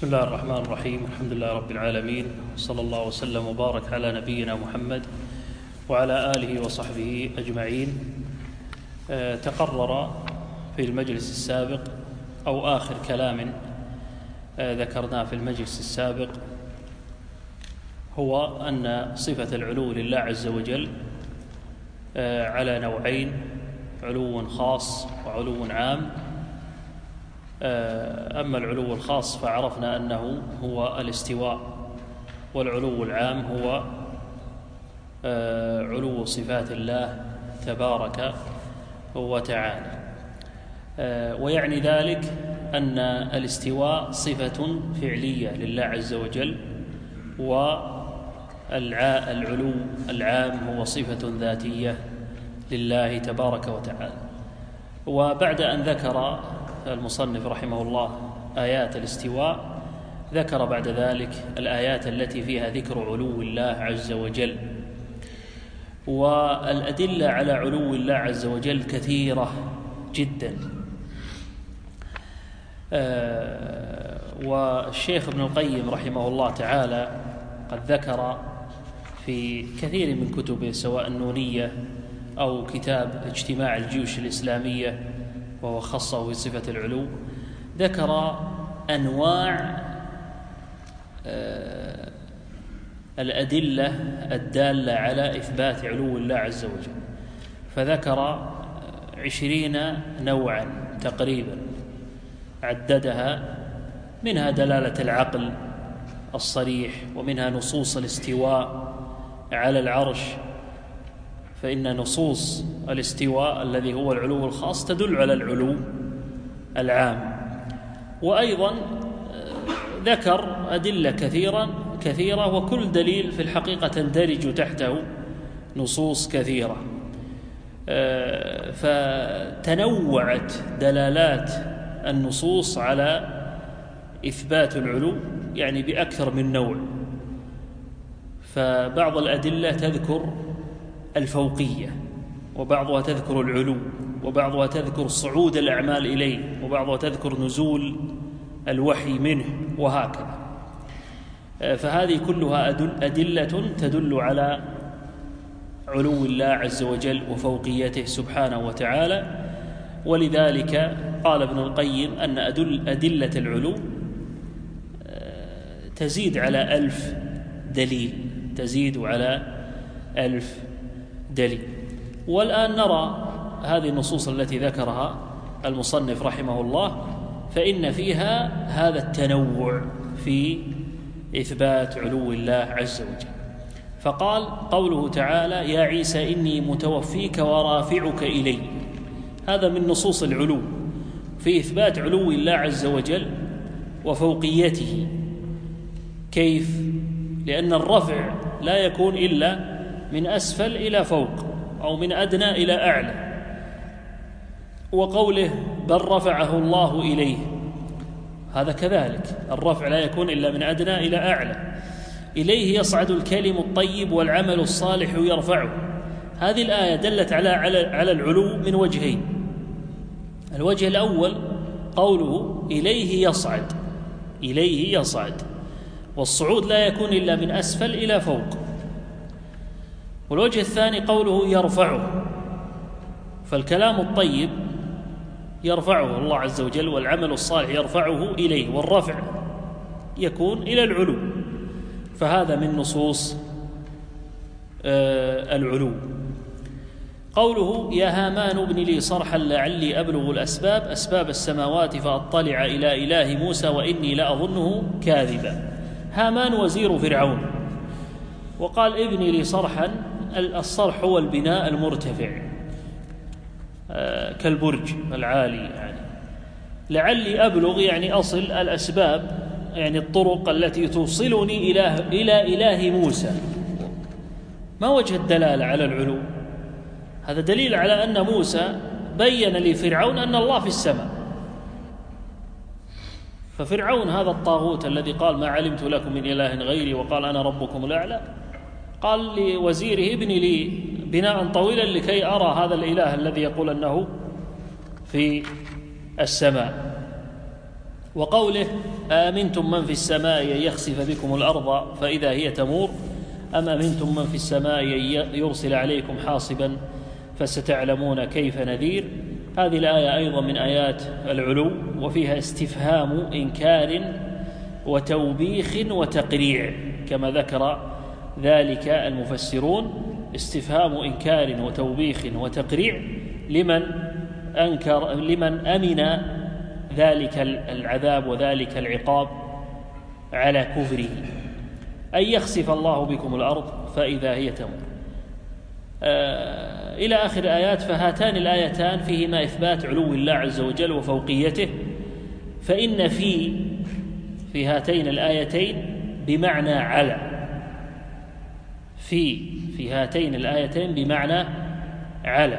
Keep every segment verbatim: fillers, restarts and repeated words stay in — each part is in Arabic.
بسم الله الرحمن الرحيم. الحمد لله رب العالمين، صلى الله وسلم وبارك على نبينا محمد وعلى آله وصحبه أجمعين. تقرر في المجلس السابق أو آخر كلام ذكرناه في المجلس السابق هو أن صفة العلو لله عز وجل على نوعين: علو خاص وعلو عام. أما العلو الخاص فعرفنا أنه هو الاستواء، والعلو العام هو علو صفات الله تبارك وتعالى. ويعني ذلك أن الاستواء صفة فعلية لله عز وجل، والعلو العام هو صفة ذاتية لله تبارك وتعالى. وبعد أن ذكر المصنف رحمه الله آيات الاستواء، ذكر بعد ذلك الآيات التي فيها ذكر علو الله عز وجل. والأدلة على علو الله عز وجل كثيرة جدا. والشيخ ابن القيم رحمه الله تعالى قد ذكر في كثير من كتبه، سواء النونية أو كتاب اجتماع الجيوش الإسلامية وهو خصه بصفة العلو، ذكر أنواع الأدلة الدالة على إثبات علو الله عز وجل، فذكر عشرين نوعا تقريبا عددها، منها دلالة العقل الصريح، ومنها نصوص الاستواء على العرش، فإن نصوص الاستواء الذي هو العلو الخاص تدل على العلو العام. وأيضا ذكر أدلة كثيرة كثيرة وكل دليل في الحقيقة تندرج تحته نصوص كثيرة، فتنوعت دلالات النصوص على إثبات العلو يعني بأكثر من نوع. فبعض الأدلة تذكر الفوقية، وبعضها تذكر العلو، وبعضها تذكر صعود الأعمال إليه، وبعضها تذكر نزول الوحي منه، وهكذا. فهذه كلها أدلة تدل على علو الله عز وجل وفوقيته سبحانه وتعالى. ولذلك قال ابن القيم أن أدلة العلو تزيد على ألف دليل، تزيد على ألف دليل. والآن نرى هذه النصوص التي ذكرها المصنف رحمه الله، فإن فيها هذا التنوع في إثبات علو الله عز وجل. فقال قوله تعالى: يا عيسى إني متوفيك ورافعك إلي، هذا من نصوص العلو في إثبات علو الله عز وجل وفوقيته. كيف؟ لأن الرفع لا يكون إلا من أسفل إلى فوق أو من أدنى إلى أعلى. وقوله بل رفعه الله إليه، هذا كذلك، الرفع لا يكون إلا من أدنى إلى أعلى. إليه يصعد الكلم الطيب والعمل الصالح يرفعه. هذه الآية دلت على على العلو من وجهين. الوجه الأول قوله إليه يصعد، إليه يصعد، والصعود لا يكون إلا من أسفل إلى فوق. والوجه الثاني قوله يرفعه، فالكلام الطيب يرفعه الله عز وجل، والعمل الصالح يرفعه إليه، والرفع يكون إلى العلو. فهذا من نصوص آه العلو. قوله يا هامان ابن لي صرحا لعلي أبلغ الأسباب أسباب السماوات فأطلع إلى إله موسى وإني لأظنه كاذبا. هامان وزير فرعون، وقال ابن لي صرحا، الصرح هو البناء المرتفع آه كالبرج العالي، يعني لعلي أبلغ يعني أصل الأسباب، يعني الطرق التي توصلني إلى إلى إله موسى. ما وجه الدلالة على العلو؟ هذا دليل على أن موسى بين لفرعون أن الله في السماء. ففرعون هذا الطاغوت الذي قال ما علمت لكم من إله غيري وقال أنا ربكم الأعلى، قال لوزيره ابن لي بناء طويلا لكي أرى هذا الإله الذي يقول أنه في السماء. وقوله آمنتم من في السماء أن يخسف بكم الأرض فإذا هي تمور أم أمنتم من في السماء أن يرسل عليكم حاصبا فستعلمون كيف نذير. هذه الآية أيضا من آيات العلو، وفيها استفهام إنكار وتوبيخ وتقريع كما ذكر ذلك المفسرون، استفهام إنكار وتوبيخ وتقريع لمن أنكر لمن أمن ذلك العذاب وذلك العقاب على كفره. أن يخسف الله بكم الأرض فإذا هي تمور آه إلى آخر الآيات. فهاتان الآيتان فيهما إثبات علو الله عز وجل وفوقيته، فإن في في هاتين الآيتين بمعنى على، في في هاتين الآيتين بمعنى على،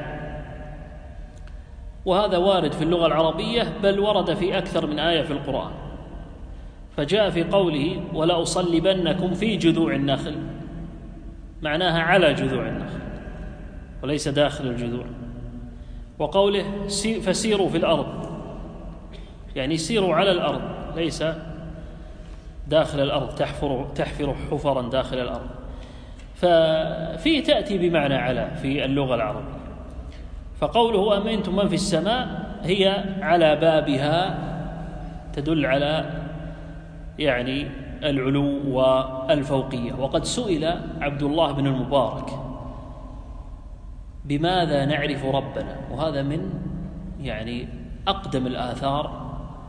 وهذا وارد في اللغة العربية، بل ورد في أكثر من آية في القرآن. فجاء في قوله ولأصلبنكم في جذوع النخل، معناها على جذوع النخل وليس داخل الجذوع. وقوله فسيروا في الأرض، يعني سيروا على الأرض ليس داخل الأرض، تحفر تحفر حفرا داخل الأرض. ففي تأتي بمعنى على في اللغة العربية. فقوله أمنتم من في السماء هي على بابها تدل على يعني العلو والفوقية. وقد سئل عبد الله بن المبارك بماذا نعرف ربنا، وهذا من يعني أقدم الآثار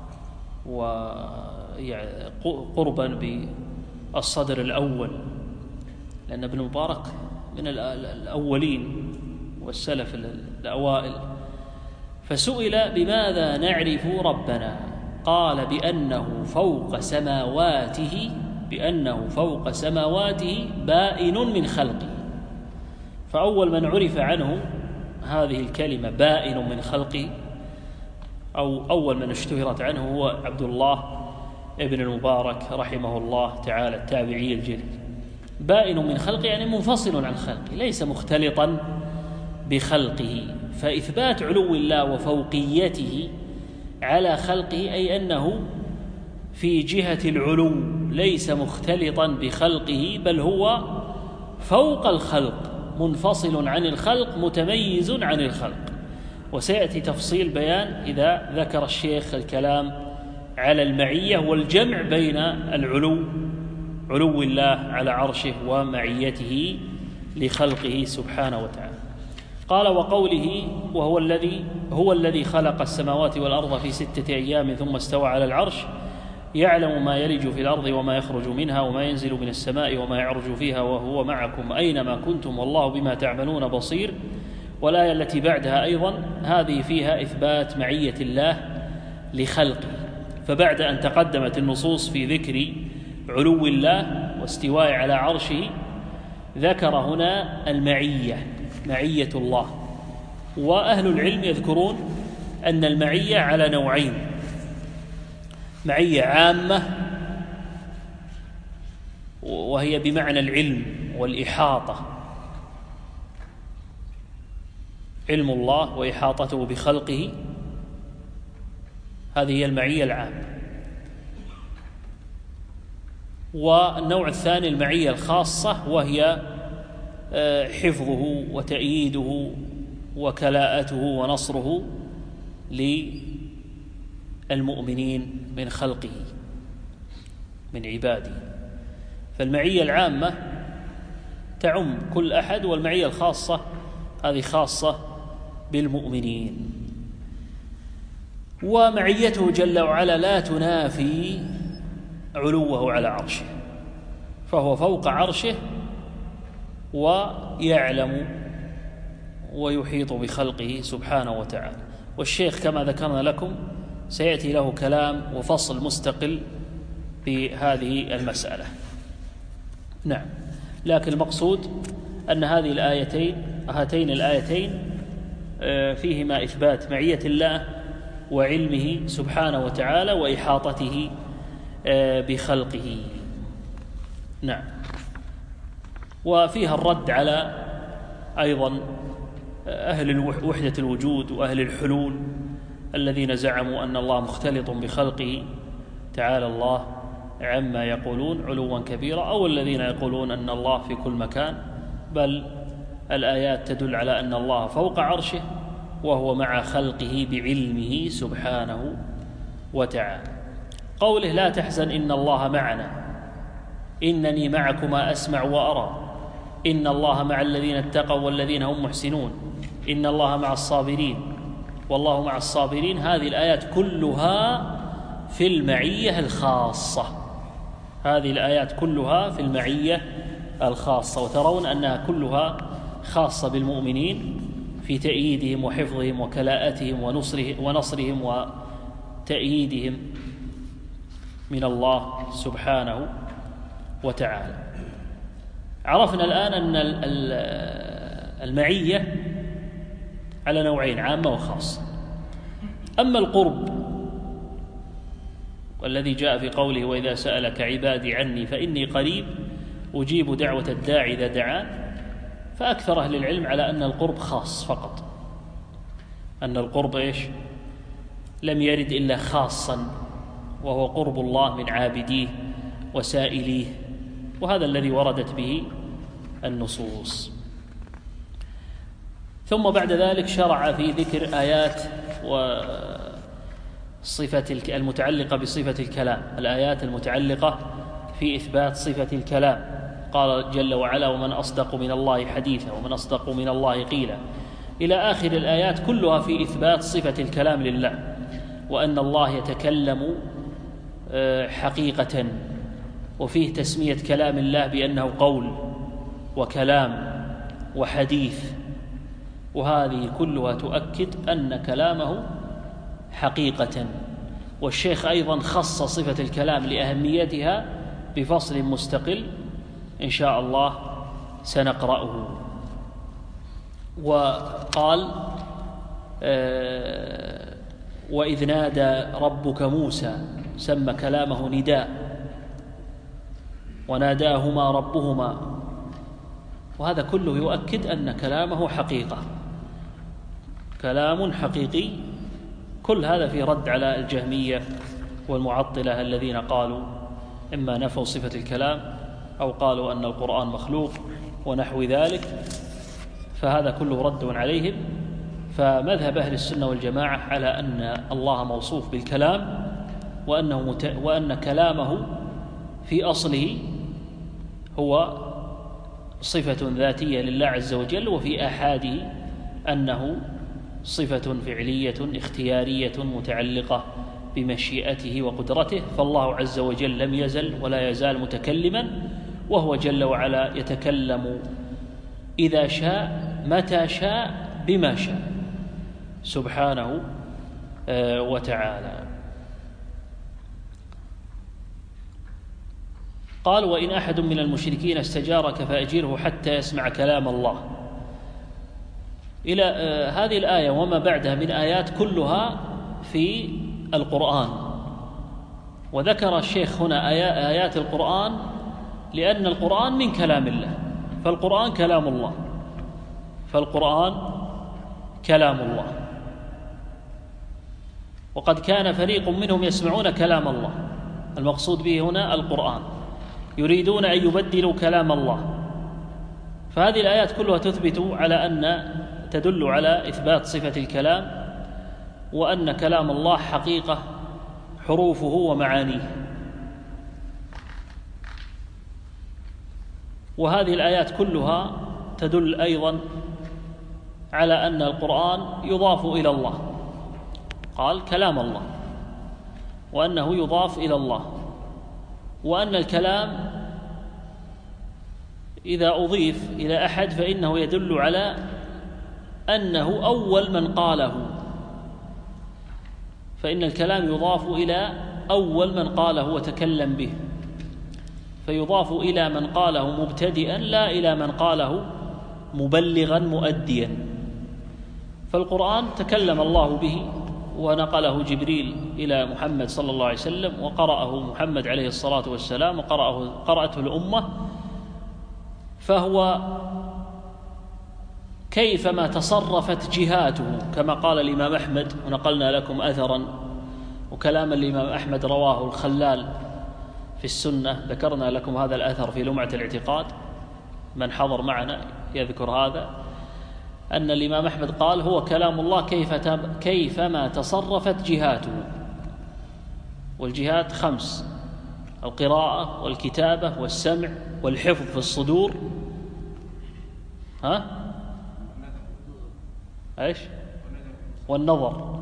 وقربا بالصدر الأول، لأن ابن المبارك من الأولين والسلف الأوائل. فسئل بماذا نعرف ربنا، قال بأنه فوق سماواته بأنه فوق سماواته بائن من خلقه. فأول من عرف عنه هذه الكلمة بائن من خلقه، أو أول من اشتهرت عنه هو عبد الله ابن المبارك رحمه الله تعالى التابعي الجليل. بائن من خلقه يعني منفصل عن خلقه، ليس مختلطا بخلقه. فإثبات علو الله وفوقيته على خلقه أي أنه في جهة العلو ليس مختلطا بخلقه، بل هو فوق الخلق منفصل عن الخلق متميز عن الخلق. وسيأتي تفصيل بيان إذا ذكر الشيخ الكلام على المعية والجمع بين العلو علو الله على عرشه ومعيته لخلقه سبحانه وتعالى. قال وقوله وهو الذي هو الذي خلق السماوات والأرض في ستة أيام ثم استوى على العرش يعلم ما يلج في الأرض وما يخرج منها وما ينزل من السماء وما يعرج فيها وهو معكم أينما كنتم والله بما تعملون بصير. والآية التي بعدها أيضا هذه فيها إثبات معية الله لخلقه. فبعد أن تقدمت النصوص في ذكر علو الله واستواء على عرشه ذكر هنا المعية معية الله. وأهل العلم يذكرون أن المعية على نوعين: معية عامة وهي بمعنى العلم والإحاطة، علم الله وإحاطته بخلقه، هذه هي المعية العامة. والنوع الثاني المعية الخاصة وهي حفظه وتأييده وكلاءته ونصره للمؤمنين من خلقه من عباده. فالمعية العامة تعم كل أحد، والمعية الخاصة هذه خاصة بالمؤمنين. ومعيته جل وعلا لا تنافي علوه على عرشه، فهو فوق عرشه ويعلم ويحيط بخلقه سبحانه وتعالى. والشيخ كما ذكرنا لكم سيأتي له كلام وفصل مستقل بهذه المسألة. نعم، لكن المقصود أن هذه الآيتين هاتين الآيتين فيهما إثبات معية الله وعلمه سبحانه وتعالى وإحاطته بخلقه. نعم. وفيها الرد على أيضا أهل وحدة الوجود وأهل الحلول الذين زعموا أن الله مختلط بخلقه تعالى الله عما يقولون علوا كبيرا، أو الذين يقولون أن الله في كل مكان، بل الآيات تدل على أن الله فوق عرشه وهو مع خلقه بعلمه سبحانه وتعالى. قوله لا تحزن إن الله معنا، إنني معكما أسمع وأرى، إن الله مع الذين اتقوا والذين هم محسنون، إن الله مع الصابرين والله مع الصابرين، هذه الآيات كلها في المعية الخاصة، هذه الآيات كلها في المعية الخاصة، وترون أنها كلها خاصة بالمؤمنين في تأييدهم وحفظهم وكلاءتهم ونصرهم, ونصرهم وتأييدهم من الله سبحانه وتعالى. عرفنا الآن أن المعية على نوعين، عامة وخاصة. أما القرب والذي جاء في قوله وإذا سألك عبادي عني فإني قريب أجيب دعوة الداعي إذا دعان، فأكثر أهل العلم على أن القرب خاص فقط، أن القرب إيش؟ لم يرد إلا خاصا، وهو قرب الله من عابديه وسائليه، وهذا الذي وردت به النصوص. ثم بعد ذلك شرع في ذكر آيات وصفة المتعلقة بصفة الكلام، الآيات المتعلقة في إثبات صفة الكلام. قال جل وعلا ومن أصدق من الله حديثا ومن أصدق من الله قيلا، إلى آخر الآيات كلها في إثبات صفة الكلام لله، وأن الله يتكلم حقيقة، وفيه تسمية كلام الله بأنه قول وكلام وحديث، وهذه كلها تؤكد أن كلامه حقيقة. والشيخ أيضا خص صفة الكلام لأهميتها بفصل مستقل إن شاء الله سنقرأه. وقال آه وإذ نادى ربك موسى، سمى كلامه نداء، وناداهما ربهما، وهذا كله يؤكد أن كلامه حقيقة، كلام حقيقي. كل هذا في رد على الجهمية والمعطلة الذين قالوا إما نفوا صفة الكلام أو قالوا أن القرآن مخلوق ونحو ذلك، فهذا كله رد عليهم. فمذهب أهل السنة والجماعة على أن الله موصوف بالكلام، وأنه مت... وأن كلامه في أصله هو صفة ذاتية لله عز وجل، وفي آحاده أنه صفة فعلية اختيارية متعلقة بمشيئته وقدرته. فالله عز وجل لم يزل ولا يزال متكلما، وهو جل وعلا يتكلم إذا شاء متى شاء بما شاء سبحانه وتعالى. قال وإن أحد من المشركين استجارك فأجره حتى يسمع كلام الله، إلى هذه الآية وما بعدها من آيات كلها في القرآن. وذكر الشيخ هنا آيات القرآن لأن القرآن من كلام الله، فالقرآن كلام الله، فالقرآن كلام الله. وقد كان فريق منهم يسمعون كلام الله، المقصود به هنا القرآن، يريدون أن يبدلوا كلام الله. فهذه الآيات كلها تثبت على أن تدل على إثبات صفة الكلام، وأن كلام الله حقيقة حروفه ومعانيه. وهذه الآيات كلها تدل أيضا على أن القرآن يضاف إلى الله، قال كلام الله، وأنه يضاف إلى الله، وأن الكلام إذا أضيف إلى أحد فإنه يدل على أنه أول من قاله، فإن الكلام يضاف إلى أول من قاله وتكلم به، فيضاف إلى من قاله مبتدئا لا إلى من قاله مبلغا مؤديا. فالقرآن تكلم الله به ونقله جبريل إلى محمد صلى الله عليه وسلم، وقرأه محمد عليه الصلاة والسلام، وقرأه قرأته الأمة، فهو كيفما تصرفت جهاته كما قال الإمام أحمد، ونقلنا لكم أثرا وكلام الإمام أحمد رواه الخلال في السنة، ذكرنا لكم هذا الأثر في لمعة الاعتقاد، من حضر معنا يذكر هذا، أن الإمام أحمد قال هو كلام الله كيف كيفما تصرفت جهاته. والجهات خمس: القراءة والكتابة والسمع والحفظ في الصدور، ها ايش والنظر.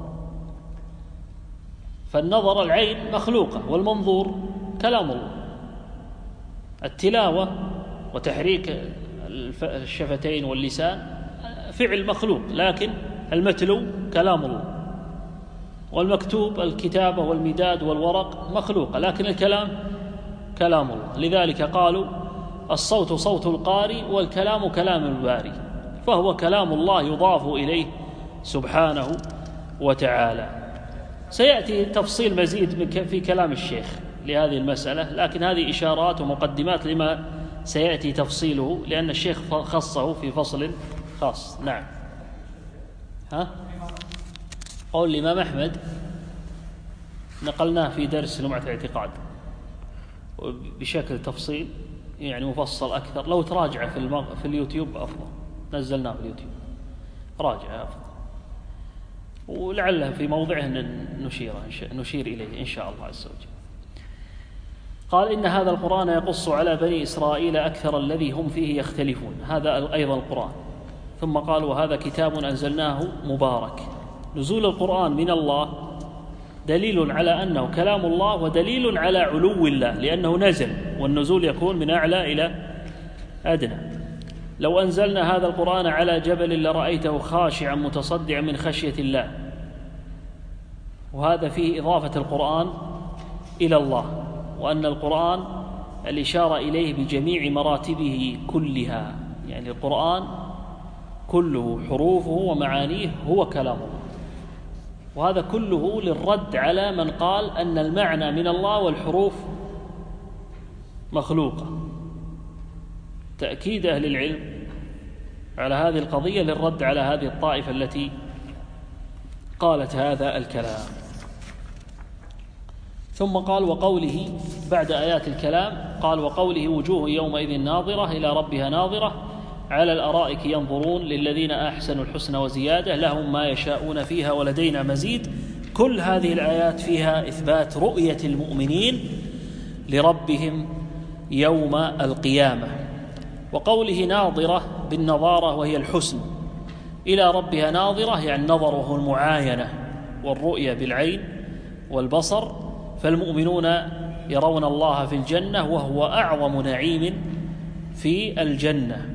فالنظر العين مخلوقة، والمنظور كلام الله. التلاوة وتحريك الشفتين واللسان فعل مخلوق، لكن المتلو كلام الله. والمكتوب الكتابة والمداد والورق مخلوقة، لكن الكلام كلام الله. لذلك قالوا الصوت صوت القارئ والكلام كلام الباري، فهو كلام الله يضاف إليه سبحانه وتعالى. سيأتي تفصيل مزيد في كلام الشيخ لهذه المسألة، لكن هذه إشارات ومقدمات لما سيأتي تفصيله، لأن الشيخ خصه في فصل خاص. نعم. ها؟ قول الإمام أحمد نقلناه في درس لمعة الاعتقاد بشكل تفصيل، يعني مفصل أكثر. لو تراجع في المغ... في اليوتيوب أفضل، نزلناه في اليوتيوب، راجع أفضل، ولعله في موضعه نشير نشير إليه إن شاء الله عز وجل. قال إن هذا القرآن يقص على بني إسرائيل أكثر الذي هم فيه يختلفون، هذا أيضا القرآن. ثم قال وهذا كتاب أنزلناه مبارك. نزول القرآن من الله دليل على أنه كلام الله، ودليل على علو الله، لأنه نزل، والنزول يكون من أعلى إلى أدنى. لو أنزلنا هذا القرآن على جبل لرأيته خاشعا متصدعا من خشية الله. وهذا فيه إضافة القرآن إلى الله، وأن القرآن الإشارة إليه بجميع مراتبه كلها، يعني القرآن كله حروفه ومعانيه هو كلام الله. وهذا كله للرد على من قال أن المعنى من الله والحروف مخلوقة. تأكيد أهل العلم على هذه القضية للرد على هذه الطائفة التي قالت هذا الكلام. ثم قال وقوله بعد آيات الكلام، قال وقوله وجوه يومئذ ناظرة إلى ربها ناظرة على الأرائك ينظرون للذين أحسنوا الحسنى وزيادة لهم ما يشاءون فيها ولدينا مزيد. كل هذه الآيات فيها إثبات رؤية المؤمنين لربهم يوم القيامة. وقوله ناظرة بالنظارة وهي الحسن إلى ربها ناظرة، يعني النظر وهو المعاينة والرؤية بالعين والبصر. فالمؤمنون يرون الله في الجنة وهو أعظم نعيم في الجنة،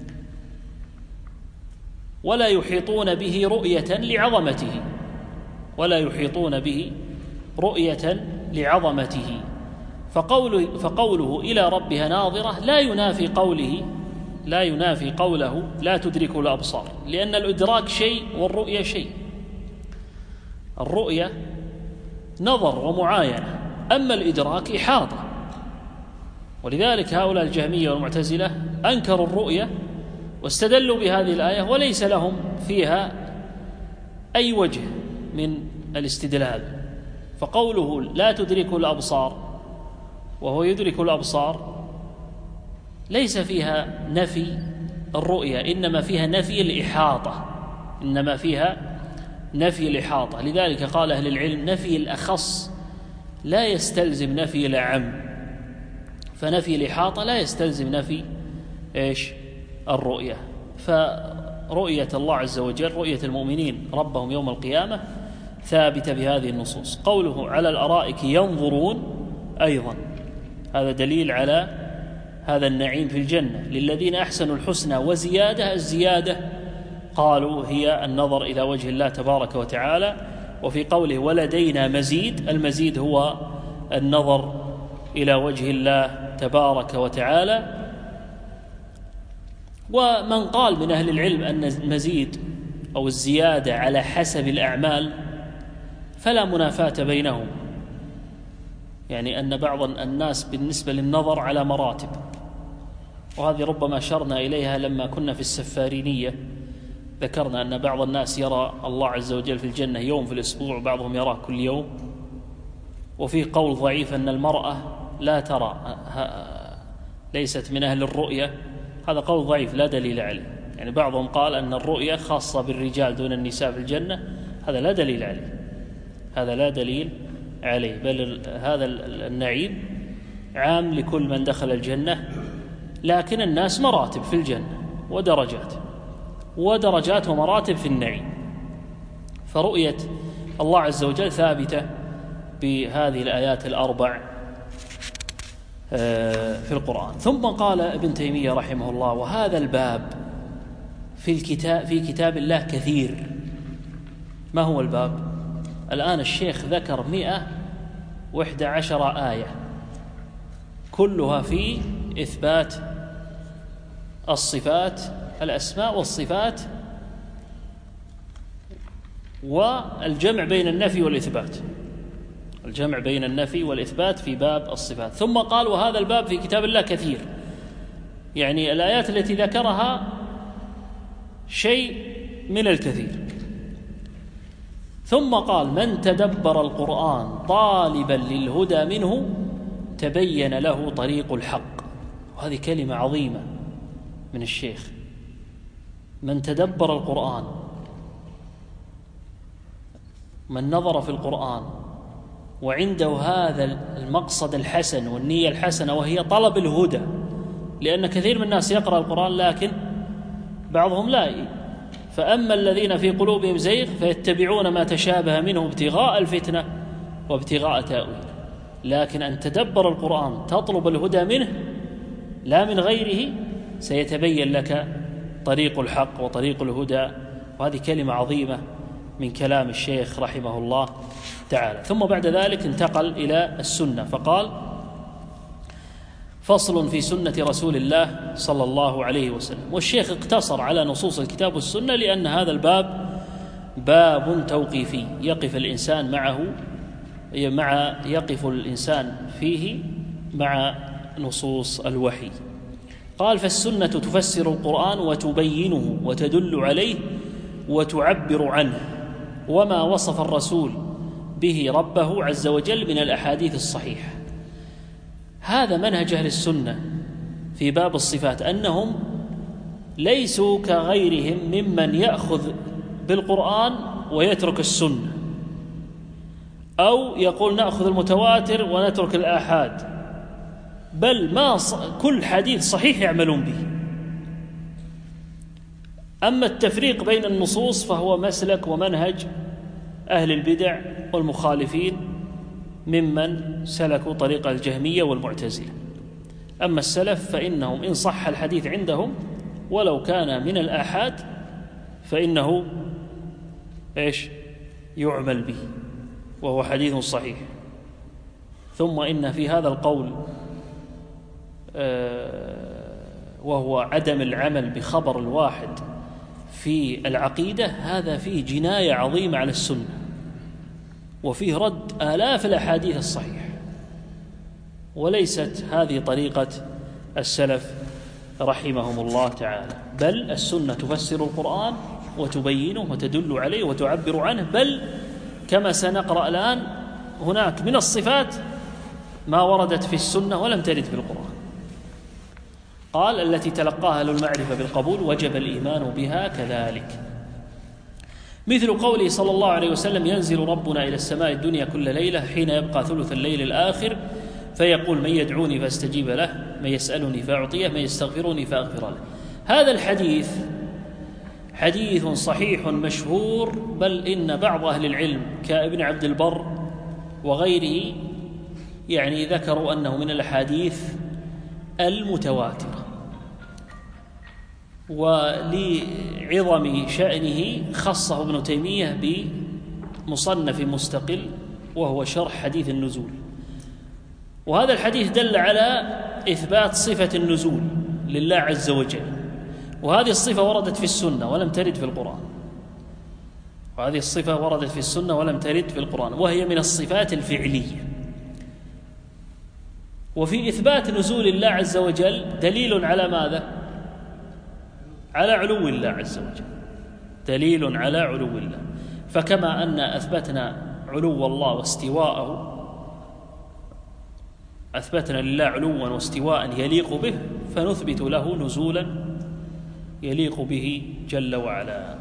ولا يحيطون به رؤية لعظمته ولا يحيطون به رؤية لعظمته. فقوله, فقوله إلى ربها ناظرة لا ينافي قوله لا ينافي قوله لا تدركه الأبصار، لأن الإدراك شيء والرؤية شيء. الرؤية نظر ومعاينة، أما الإدراك إحاطة. ولذلك هؤلاء الجهمية والمعتزلة أنكروا الرؤية واستدلوا بهذه الآية وليس لهم فيها أي وجه من الاستدلال. فقوله لا تدرك الأبصار وهو يدرك الأبصار ليس فيها نفي الرؤية، إنما فيها نفي الإحاطة إنما فيها نفي الإحاطة. لذلك قال أهل العلم نفي الأخص لا يستلزم نفي الأعم، فنفي الإحاطة لا يستلزم نفي إيش الرؤية. فرؤية الله عز وجل، رؤية المؤمنين ربهم يوم القيامة، ثابتة بهذه النصوص. قوله على الأرائك ينظرون أيضا هذا دليل على هذا النعيم في الجنة. للذين أحسنوا الحسنى وزيادة، الزيادة قالوا هي النظر إلى وجه الله تبارك وتعالى. وفي قوله ولدينا مزيد، المزيد هو النظر إلى وجه الله تبارك وتعالى. ومن قال من أهل العلم أن المزيد أو الزيادة على حسب الأعمال فلا منافاة بينهم، يعني أن بعض الناس بالنسبة للنظر على مراتب، وهذه ربما أشرنا إليها لما كنا في السفارينية، ذكرنا أن بعض الناس يرى الله عز وجل في الجنة يوم في الأسبوع، وبعضهم يراه كل يوم وفي قول ضعيف أن المرأة لا ترى، ليست من أهل الرؤية، هذا قول ضعيف لا دليل عليه. يعني بعضهم قال أن الرؤية خاصة بالرجال دون النساء في الجنة، هذا لا دليل عليه، هذا لا دليل عليه، بل هذا النعيم عام لكل من دخل الجنة، لكن الناس مراتب في الجنة ودرجات ودرجات ومراتب في النعيم. فرؤية الله عز وجل ثابتة بهذه الآيات الأربع في القرآن. ثم قال ابن تيمية رحمه الله: وهذا الباب في الكتاب في كتاب الله كثير. ما هو الباب؟ الآن الشيخ ذكر مئة وإحدى عشر آية كلها في إثبات الصفات، الأسماء والصفات، والجمع بين النفي والإثبات، الجمع بين النفي والإثبات في باب الصفات. ثم قال: وهذا الباب في كتاب الله كثير، يعني الآيات التي ذكرها شيء من الكثير. ثم قال: من تدبر القرآن طالبا للهدى منه تبين له طريق الحق. وهذه كلمة عظيمة من الشيخ. من تدبر القرآن، من نظر في القرآن وعنده هذا المقصد الحسن والنية الحسنة وهي طلب الهدى، لأن كثير من الناس يقرأ القرآن لكن بعضهم لا. فأما الذين في قلوبهم زيغ فيتبعون ما تشابه منه ابتغاء الفتنة وابتغاء تأويله. لكن أن تدبر القرآن تطلب الهدى منه لا من غيره، سيتبين لك طريق الحق وطريق الهدى. وهذه كلمة عظيمة من كلام الشيخ رحمه الله تعالى. ثم بعد ذلك انتقل إلى السنة فقال: فصل في سنة رسول الله صلى الله عليه وسلم. والشيخ اقتصر على نصوص الكتاب والسنة لأن هذا الباب باب توقيفي يقف الإنسان معه مع يقف الإنسان فيه مع نصوص الوحي. قال: فالسنة تفسر القرآن وتبينه وتدل عليه وتعبر عنه، وما وصف الرسول به ربه عز وجل من الأحاديث الصحيحة. هذا منهج أهل السنة في باب الصفات، أنهم ليسوا كغيرهم ممن يأخذ بالقرآن ويترك السنة، أو يقول نأخذ المتواتر ونترك الآحاد، بل ما كل حديث صحيح يعملون به. أما التفريق بين النصوص فهو مسلك ومنهج أهل البدع والمخالفين ممن سلكوا طريق الجهمية والمعتزلة. أما السلف فإنهم إن صح الحديث عندهم ولو كان من الآحاد فإنه إيش يعمل به وهو حديث صحيح. ثم إن في هذا القول وهو عدم العمل بخبر الواحد في العقيدة، هذا فيه جناية عظيمة على السنة، وفيه رد آلاف الأحاديث الصحيحة، وليست هذه طريقة السلف رحمهم الله تعالى. بل السنة تفسر القرآن وتبينه وتدل عليه وتعبر عنه، بل كما سنقرأ الآن هناك من الصفات ما وردت في السنة ولم ترد في القرآن. قال: التي تلقاها أهل المعرفة بالقبول وجب الإيمان بها كذلك، مثل قوله صلى الله عليه وسلم: ينزل ربنا إلى السماء الدنيا كل ليلة حين يبقى ثلث الليل الآخر فيقول: من يدعوني فاستجيب له، من يسألني فأعطيه، من يستغفرني فأغفر له. هذا الحديث حديث صحيح مشهور، بل إن بعض أهل العلم كابن عبد البر وغيره يعني ذكروا أنه من الأحاديث المتواترة. ولعظم شأنه خصه ابن تيمية بمصنف مستقل وهو شرح حديث النزول. وهذا الحديث دل على إثبات صفة النزول لله عز وجل، وهذه الصفة وردت في السنة ولم ترد في القرآن، وهذه الصفة وردت في السنة ولم ترد في القرآن، وهي من الصفات الفعلية. وفي إثبات نزول الله عز وجل دليل على ماذا؟ على علو الله عز وجل، دليل على علو الله. فكما أن أثبتنا علو الله واستواءه أثبتنا لله علوا واستواء يليق به، فنثبت له نزولا يليق به جل وعلا.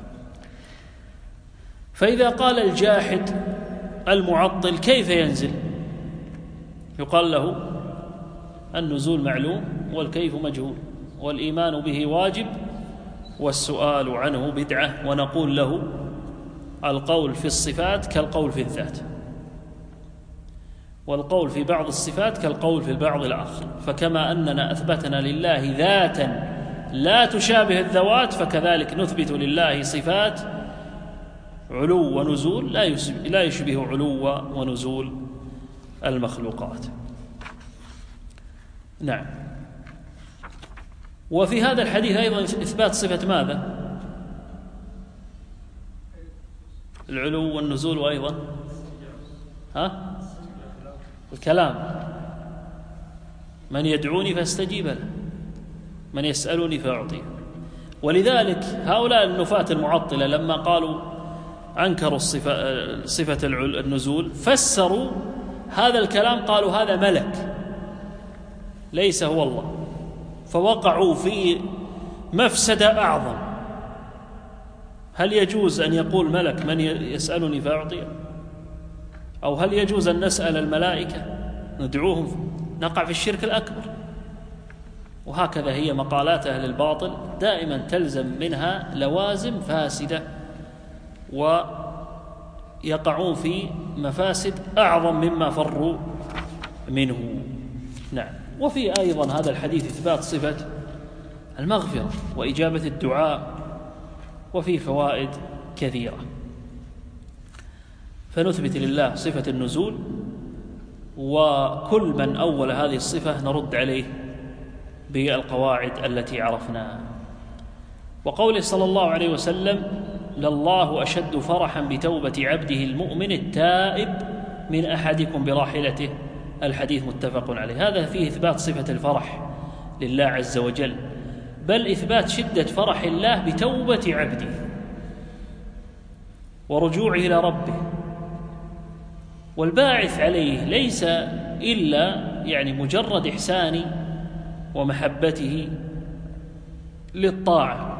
فإذا قال الجاحد المعطل كيف ينزل؟ يقال له النزول معلوم والكيف مجهول، والإيمان به واجب والسؤال عنه بدعة، ونقول له القول في الصفات كالقول في الذات، والقول في بعض الصفات كالقول في البعض الآخر. فكما أننا أثبتنا لله ذاتا لا تشابه الذوات، فكذلك نثبت لله صفات علو ونزول لا يشبه علو ونزول المخلوقات. نعم. وفي هذا الحديث أيضا إثبات صفة ماذا؟ العلو والنزول، وأيضا ها؟ الكلام. من يدعوني فاستجيب له، من يسألني فأعطيه. ولذلك هؤلاء النفاة المعطلة لما قالوا أنكروا الصفة, صفة النزول فسروا هذا الكلام، قالوا هذا ملك ليس هو الله، فوقعوا في مفسدة أعظم. هل يجوز أن يقول ملك من يسألني فأعطيه؟ أو هل يجوز أن نسأل الملائكة ندعوهم؟ نقع في الشرك الأكبر. وهكذا هي مقالات أهل الباطل، دائما تلزم منها لوازم فاسدة ويقعون في مفاسد أعظم مما فروا منه. نعم. وفي أيضا هذا الحديث إثبات صفة المغفرة وإجابة الدعاء، وفي فوائد كثيرة. فنثبت لله صفة النزول، وكل من أول هذه الصفة نرد عليه بالقواعد التي عرفناها. وقوله صلى الله عليه وسلم: لله أشد فرحا بتوبة عبده المؤمن التائب من أحدكم براحلته، الحديث متفق عليه. هذا فيه إثبات صفة الفرح لله عز وجل، بل إثبات شدة فرح الله بتوبة عبده ورجوعه إلى ربه. والباعث عليه ليس إلا يعني مجرد إحسان ومحبته للطاعة.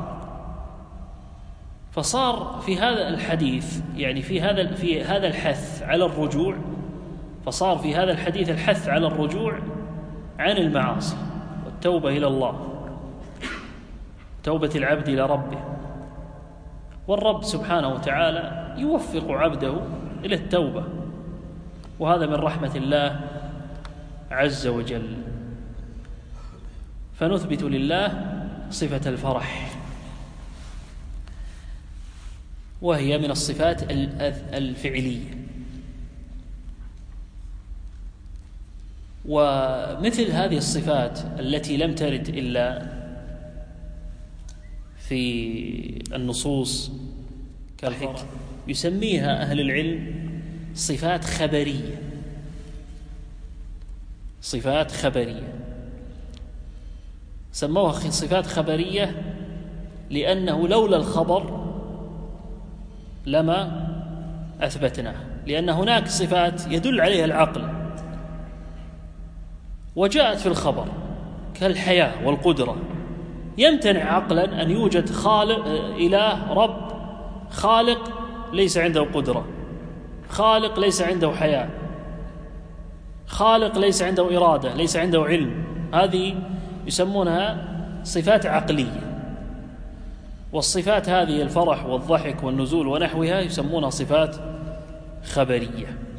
فصار في هذا الحديث يعني في هذا في هذا الحث على الرجوع، فصار في هذا الحديث الحث على الرجوع عن المعاصي والتوبة إلى الله، توبة العبد إلى ربه. والرب سبحانه وتعالى يوفق عبده إلى التوبة، وهذا من رحمة الله عز وجل. فنثبت لله صفة الفرح، وهي من الصفات الفعلية. ومثل هذه الصفات التي لم ترد إلا في النصوص كالفرح يسميها أهل العلم صفات خبرية، صفات خبرية. سموها صفات خبرية لأنه لولا الخبر لما أثبتناه، لأن هناك صفات يدل عليها العقل وجاءت في الخبر كالحياة والقدرة، يمتنع عقلا أن يوجد خالق إله رب خالق ليس عنده قدرة، خالق ليس عنده حياة، خالق ليس عنده إرادة، ليس عنده علم. هذه يسمونها صفات عقلية. والصفات هذه الفرح والضحك والنزول ونحوها يسمونها صفات خبرية.